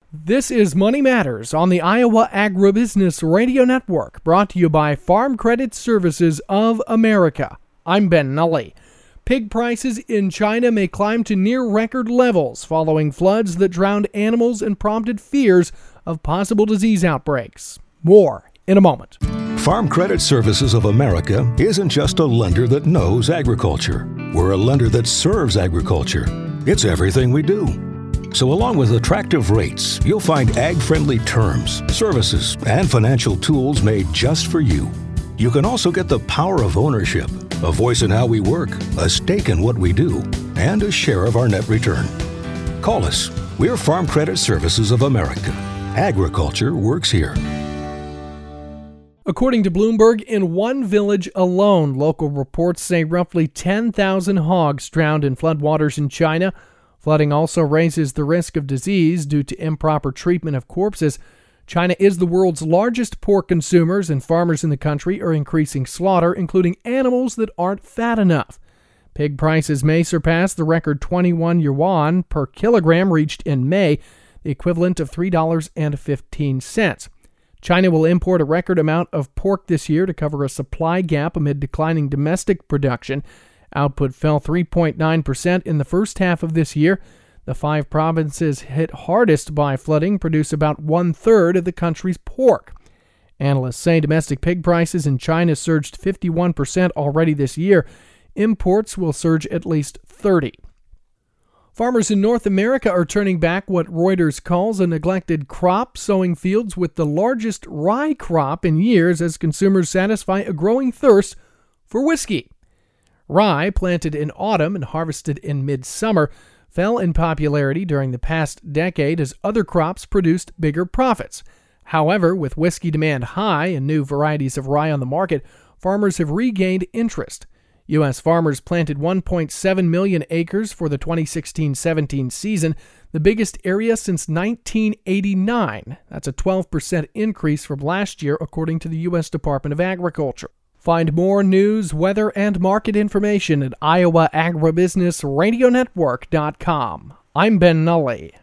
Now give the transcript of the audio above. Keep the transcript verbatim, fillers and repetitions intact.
This is Money Matters on the Iowa Agribusiness Radio Network, brought to you by Farm Credit Services of America. I'm Ben Nulley. Pig prices in China may climb to near-record levels following floods that drowned animals and prompted fears of possible disease outbreaks. More in a moment. Farm Credit Services of America isn't just a lender that knows agriculture. We're a lender that serves agriculture. It's everything we do. So along with attractive rates, you'll find ag-friendly terms, services, and financial tools made just for you. You can also get the power of ownership, a voice in how we work, a stake in what we do, and a share of our net return. Call us. We're Farm Credit Services of America. Agriculture works here. According to Bloomberg, in one village alone, local reports say roughly ten thousand hogs drowned in floodwaters in China. Flooding also raises the risk of disease due to improper treatment of corpses. China is the world's largest pork consumers, and farmers in the country are increasing slaughter, including animals that aren't fat enough. Pig prices may surpass the record twenty-one yuan per kilogram reached in May, the equivalent of three dollars and fifteen cents. China will import a record amount of pork this year to cover a supply gap amid declining domestic production. Output fell three point nine percent in the first half of this year. The five provinces hit hardest by flooding produce about one-third of the country's pork. Analysts say domestic pig prices in China surged fifty-one percent already this year. Imports will surge at least thirty percent. Farmers in North America are turning back what Reuters calls a neglected crop, sowing fields with the largest rye crop in years as consumers satisfy a growing thirst for whiskey. Rye, planted in autumn and harvested in midsummer, fell in popularity during the past decade as other crops produced bigger profits. However, with whiskey demand high and new varieties of rye on the market, farmers have regained interest. U S farmers planted one point seven million acres for the twenty sixteen seventeen season, the biggest area since nineteen eighty-nine. That's a twelve percent increase from last year, according to the U S Department of Agriculture. Find more news, weather, and market information at Iowa Agribusiness Radio Network dot com. I'm Ben Nulley.